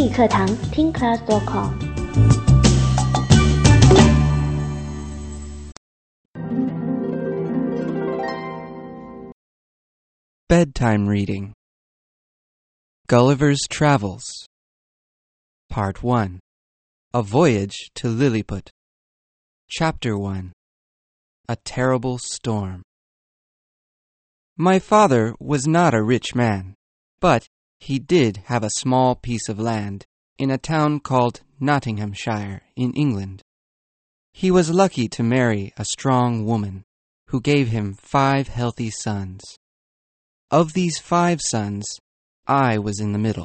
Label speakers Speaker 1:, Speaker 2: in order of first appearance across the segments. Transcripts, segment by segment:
Speaker 1: 英语课堂听 class.com。
Speaker 2: Bedtime Reading. Gulliver's Travels. Part 1. A Voyage to Lilliput. Chapter 1. A Terrible Storm. My father was not a rich man, but he did have a small piece of land in a town called Nottinghamshire in England. He was lucky to marry a strong woman who gave him 5 healthy sons. Of these 5 sons, I was in the middle.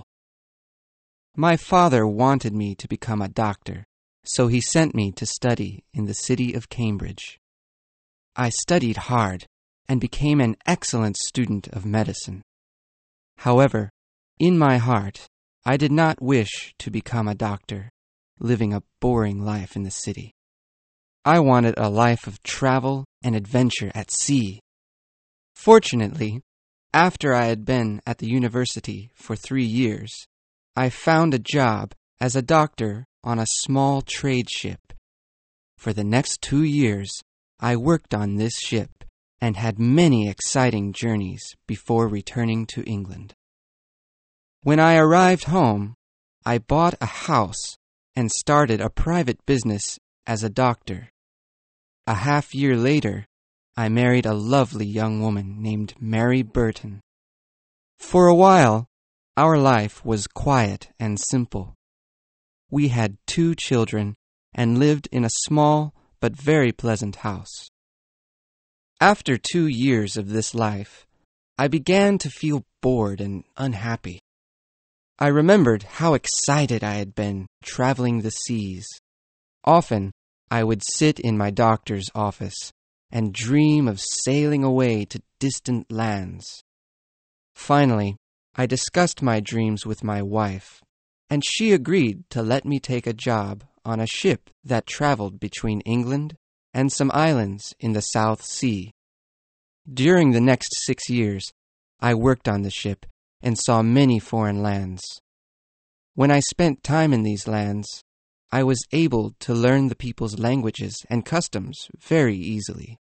Speaker 2: My father wanted me to become a doctor, so he sent me to study in the city of Cambridge. I studied hard and became an excellent student of medicine. However, in my heart, I did not wish to become a doctor, living a boring life in the city. I wanted a life of travel and adventure at sea. Fortunately, after I had been at the university for 3 years, I found a job as a doctor on a small trade ship. For the next 2 years, I worked on this ship and had many exciting journeys before returning to England. When I arrived home, I bought a house and started a private business as a doctor. A half-year later, I married a lovely young woman named Mary Burton. For a while, our life was quiet and simple. We had 2 children and lived in a small but very pleasant house. After 2 years of this life, I began to feel bored and unhappy. I remembered how excited I had been traveling the seas. Often, I would sit in my doctor's office and dream of sailing away to distant lands. Finally, I discussed my dreams with my wife, and she agreed to let me take a job on a ship that traveled between England and some islands in the South Sea. During the next 6 years, I worked on the ship and saw many foreign lands. When I spent time in these lands, I was able to learn the people's languages and customs very easily.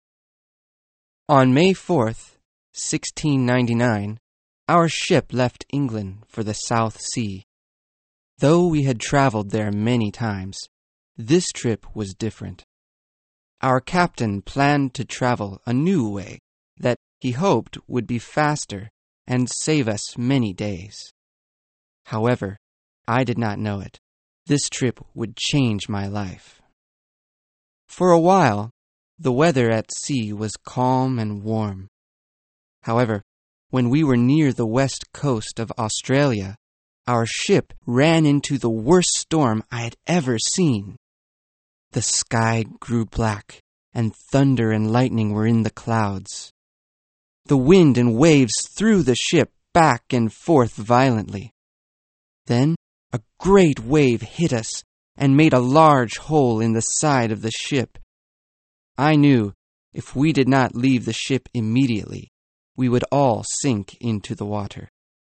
Speaker 2: On May 4th, 1699, our ship left England for the South Sea. Though we had traveled there many times, this trip was different. Our captain planned to travel a new way that he hoped would be faster and save us many days. However, I did not know it. This trip would change my life. For a while, the weather at sea was calm and warm. However, when we were near the west coast of Australia, our ship ran into the worst storm I had ever seen. The sky grew black, and thunder and lightning were in the clouds. The wind and waves threw the ship back and forth violently. Then a great wave hit us and made a large hole in the side of the ship. I knew if we did not leave the ship immediately, we would all sink into the water.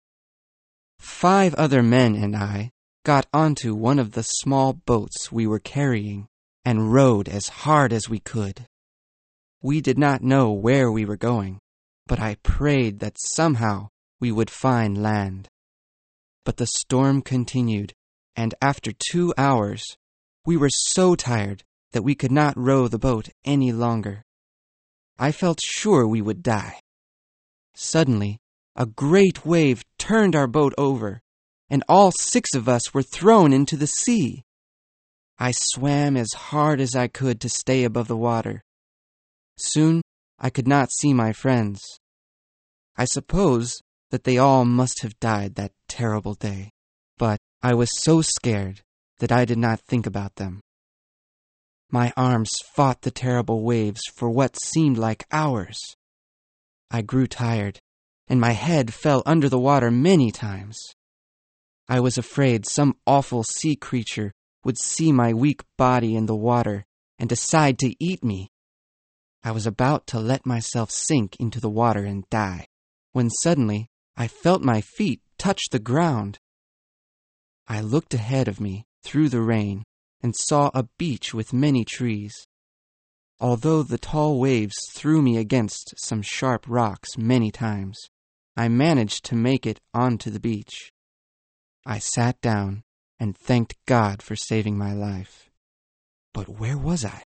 Speaker 2: 5 other men and I got onto one of the small boats we were carrying and rowed as hard as we could. We did not know where we were going, but I prayed that somehow we would find land. But the storm continued, and after 2 hours, we were so tired that we could not row the boat any longer. I felt sure we would die. Suddenly, a great wave turned our boat over, and all 6 of us were thrown into the sea. I swam as hard as I could to stay above the water. Soon, I could not see my friends. I suppose that they all must have died that terrible day, but I was so scared that I did not think about them. My arms fought the terrible waves for what seemed like hours. I grew tired, and my head fell under the water many times. I was afraid some awful sea creature would see my weak body in the water and decide to eat me. I was about to let myself sink into the water and die, when suddenly I felt my feet touch the ground. I looked ahead of me through the rain and saw a beach with many trees. Although the tall waves threw me against some sharp rocks many times, I managed to make it onto the beach. I sat down and thanked God for saving my life. But where was I?